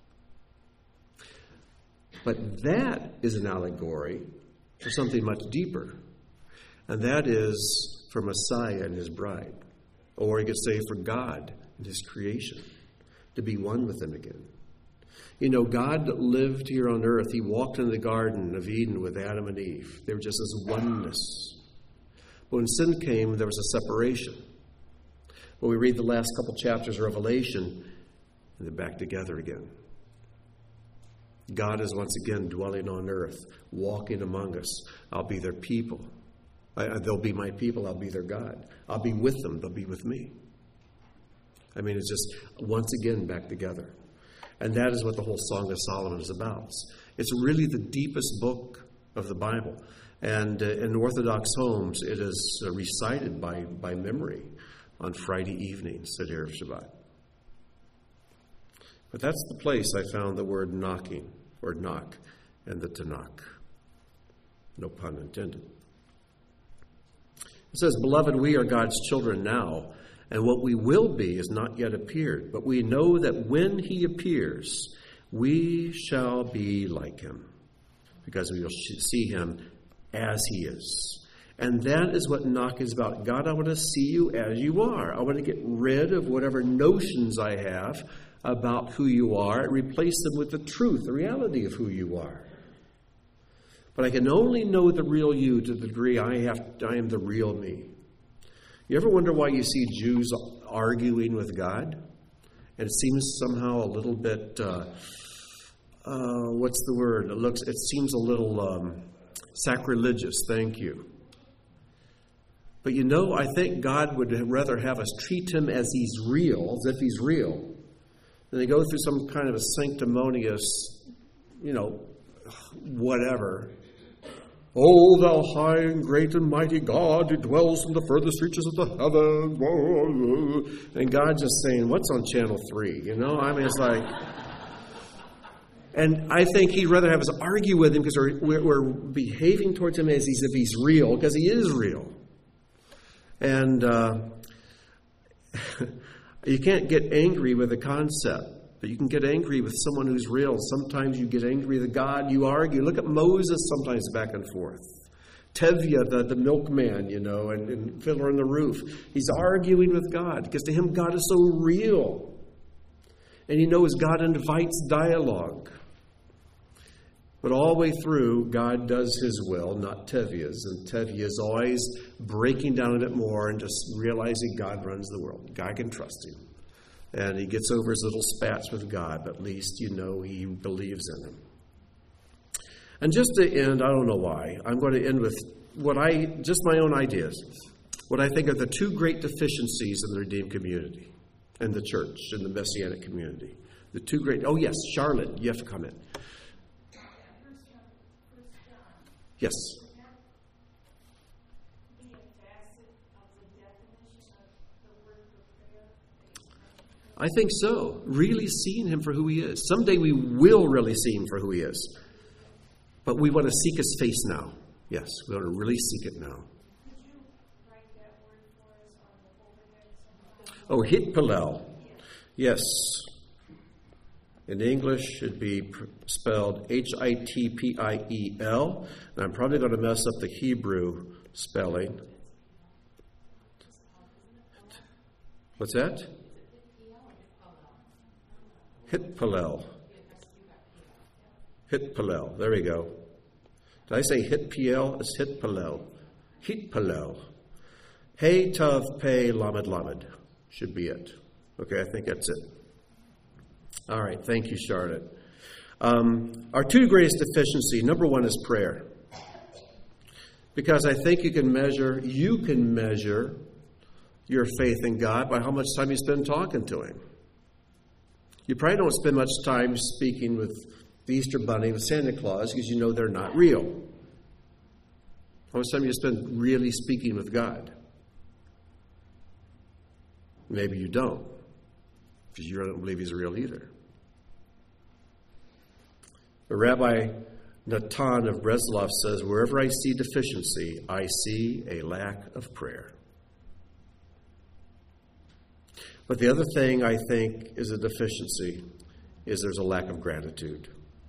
But that is an allegory for something much deeper, and that is for Messiah and His bride. Or you could say for God and His creation, to be one with Him again. You know, God lived here on earth. He walked in the Garden of Eden with Adam and Eve. They were just as oneness. But when sin came, there was a separation. When we read the last couple chapters of Revelation, and they're back together again. God is once again dwelling on earth, walking among us. I'll be their people. They'll be my people. I'll be their God. I'll be with them. They'll be with me. I mean, it's just once again back together. And that is what the whole Song of Solomon is about. It's really the deepest book of the Bible. And in Orthodox homes, it is recited by memory on Friday evenings at Erev Shabbat. But that's the place I found the word knocking, or knock, in the Tanakh. No pun intended. It says, beloved, we are God's children now, and what we will be is not yet appeared. But we know that when He appears, we shall be like Him, because we will see Him as He is. And that is what knock is about. God, I want to see you as you are. I want to get rid of whatever notions I have about who you are and replace them with the truth, the reality of who you are. But I can only know the real you to the degree I am the real me. You ever wonder why you see Jews arguing with God? And it seems somehow a little bit, what's the word? It seems a little sacrilegious, thank you. But you know, I think God would rather have us treat Him as He's real, as if He's real, than to go through some kind of a sanctimonious, whatever. O thou high and great and mighty God, who dwells in the furthest reaches of the heavens. And God just saying, what's on channel 3? I mean, it's like, And I think he'd rather have us argue with him because we're behaving towards him as if he's real, because he is real. And you can't get angry with a concept, but you can get angry with someone who's real. Sometimes you get angry with God, you argue. Look at Moses sometimes back and forth. Tevye, the milkman, and Fiddler on the Roof. He's arguing with God because to him God is so real. And he knows God invites dialogue. But all the way through, God does his will, not Tevye's. And Tevye is always breaking down a bit more and just realizing God runs the world. God can trust him. And he gets over his little spats with God, but at least he believes in him. And just to end, I don't know why, I'm going to end with just my own ideas. What I think are the two great deficiencies in the Redeemed community, in the church, in the Messianic community. The two great, oh yes, Charlotte, you have to comment. Yes. I think so. Really seeing him for who he is. Someday we will really see him for who he is. But we want to seek his face now. Yes, we want to really seek it now. Could you write that word for us on the overhead? Oh, hitpalel. Yes. In English, it'd be spelled Hitpiel. And I'm probably going to mess up the Hebrew spelling. What's that? Hitpalel. Hitpalel. There we go. Did I say Hitpiel? It's Hitpalel. Hitpalel. Hey, Tav, Pei, Lamed, Lamed. Should be it. Okay, I think that's it. All right, thank you, Charlotte. Our two greatest deficiency, number one is prayer. Because I think you can measure your faith in God by how much time you spend talking to him. You probably don't spend much time speaking with the Easter Bunny, with Santa Claus, because you know they're not real. How much time do you spend really speaking with God? Maybe you don't, because you don't believe he's real either. The Rabbi Natan of Breslov says, wherever I see deficiency, I see a lack of prayer. But the other thing I think is a deficiency is there's a lack of gratitude.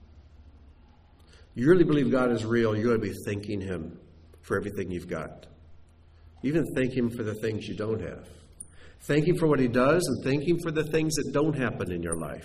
You really believe God is real, you ought to be thanking him for everything you've got. Even thank him for the things you don't have. Thank him for what he does, and thank him for the things that don't happen in your life.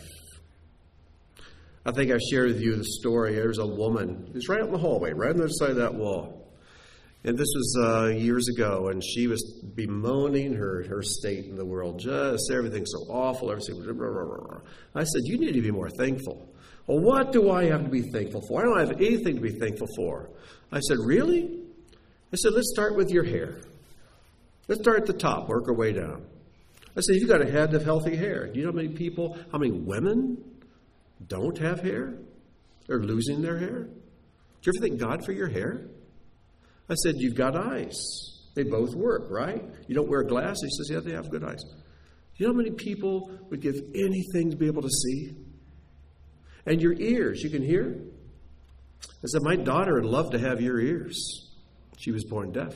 I think I shared with you the story. There's a woman who's right out in the hallway, right on the other side of that wall. And this was years ago, and she was bemoaning her state in the world. Just everything's so awful. Everything. Blah, blah, blah, blah. I said, you need to be more thankful. Well, what do I have to be thankful for? I don't have anything to be thankful for. I said, really? I said, let's start with your hair. Let's start at the top, work our way down. I said, you've got a head of healthy hair. Do you know how many women don't have hair? They're losing their hair. Do you ever thank God for your hair? I said, you've got eyes. They both work, right? You don't wear glasses. He says, yeah, they have good eyes. You know how many people would give anything to be able to see? And your ears, you can hear? I said, my daughter would love to have your ears. She was born deaf.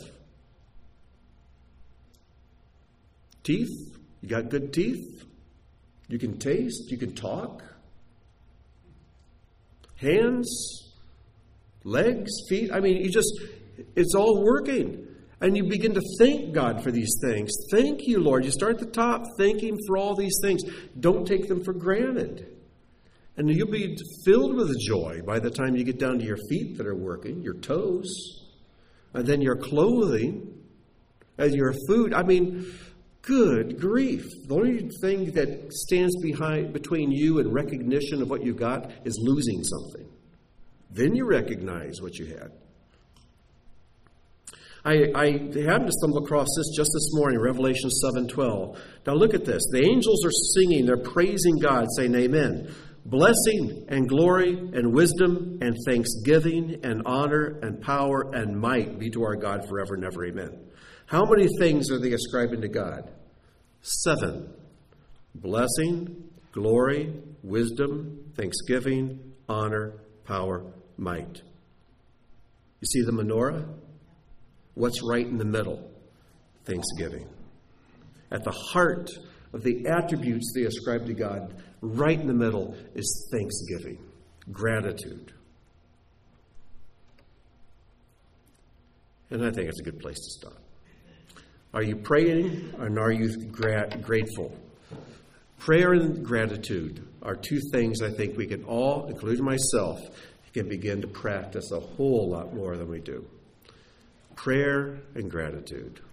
Teeth, you got good teeth. You can taste, you can talk. Hands, legs, feet. I mean, it's all working. And you begin to thank God for these things. Thank you, Lord. You start at the top, thank him for all these things. Don't take them for granted. And you'll be filled with joy by the time you get down to your feet that are working, your toes, and then your clothing, and your food. I mean, good grief. The only thing that stands between you and recognition of what you got is losing something. Then you recognize what you had. I happened to stumble across this just this morning, Revelation 7:12. Now look at this. The angels are singing. They're praising God, saying amen. Blessing and glory and wisdom and thanksgiving and honor and power and might be to our God forever and ever. Amen. How many things are they ascribing to God? 7. Blessing, glory, wisdom, thanksgiving, honor, power, might. You see the menorah? What's right in the middle? Thanksgiving. At the heart of the attributes they ascribe to God, right in the middle is thanksgiving, gratitude. And I think it's a good place to stop. Are you praying and are you grateful? Prayer and gratitude are two things I think we can all, including myself, can begin to practice a whole lot more than we do. Prayer and gratitude.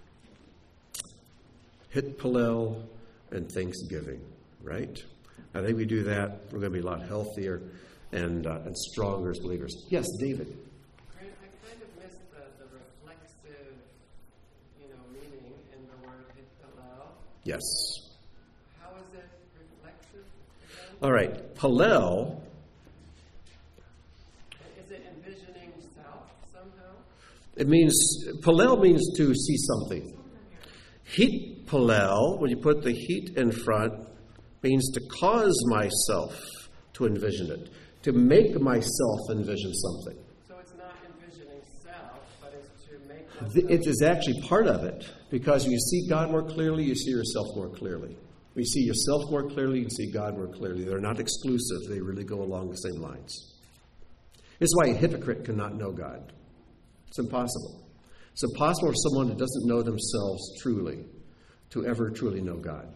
Hit Hallel and thanksgiving, right? I think we do that, we're going to be a lot healthier and stronger as believers. Yes, David. I kind of missed the reflexive, meaning in the word hit Hallel. Yes. How is it reflexive again? All right. Hallel. Is it envisioning self somehow? Hallel means to see something. Hit Hallel, when you put the heat in front, means to cause myself to envision it, to make myself envision something. So it's not envisioning self, but it's to make myself... It is actually part of it, because when you see God more clearly, you see yourself more clearly. When you see yourself more clearly, you see God more clearly. They're not exclusive. They really go along the same lines. This is why a hypocrite cannot know God. It's impossible. It's impossible for someone who doesn't know themselves truly to ever truly know God.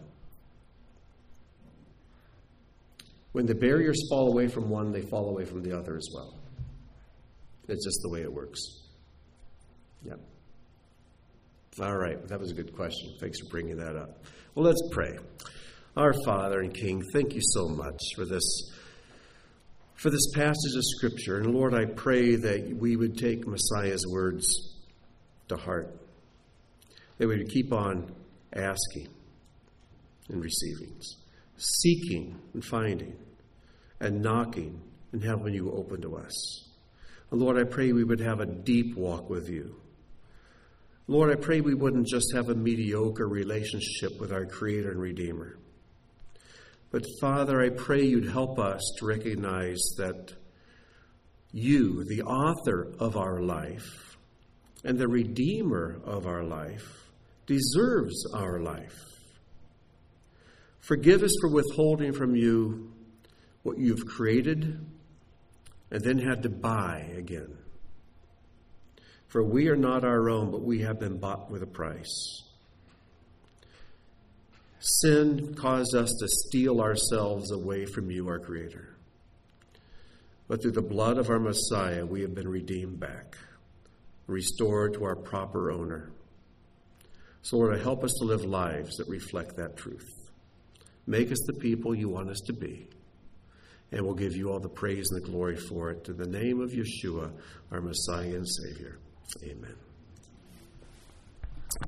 When the barriers fall away from one, they fall away from the other as well. It's just the way it works. Yep. All right. That was a good question. Thanks for bringing that up. Well, let's pray. Our Father and King, thank you so much for this passage of Scripture. And Lord, I pray that we would take Messiah's words to heart. That we would keep on asking and receiving, seeking and finding, and knocking and having you open to us. And Lord, I pray we would have a deep walk with you. Lord, I pray we wouldn't just have a mediocre relationship with our Creator and Redeemer. But Father, I pray you'd help us to recognize that you, the author of our life and the Redeemer of our life, deserves our life. Forgive us for withholding from you what you've created and then had to buy again. For we are not our own, but we have been bought with a price. Sin caused us to steal ourselves away from you, our Creator. But through the blood of our Messiah, we have been redeemed back, restored to our proper owner. So, Lord, help us to live lives that reflect that truth. Make us the people you want us to be. And we'll give you all the praise and the glory for it. In the name of Yeshua, our Messiah and Savior. Amen.